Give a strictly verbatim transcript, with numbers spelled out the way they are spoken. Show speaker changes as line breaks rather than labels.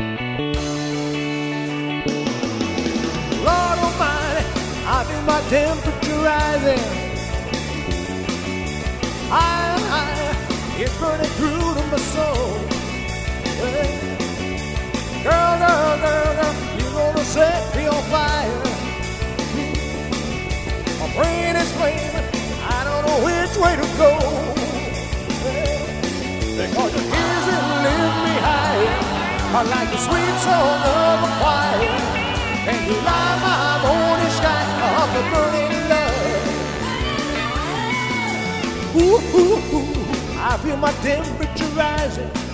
Lord Almighty, I feel my temperature rising. I, I, it's burning through to my soul. Hey. Girl, girl, girl, girl, you're gonna set me on fire. My brain is flaming, I don't know which way to go. Hey. Because your tears will lift me higher, are like the sweet song of a choir. And you light my morning sky up a burning love. Ooh, ooh, ooh, I feel my temperature rising.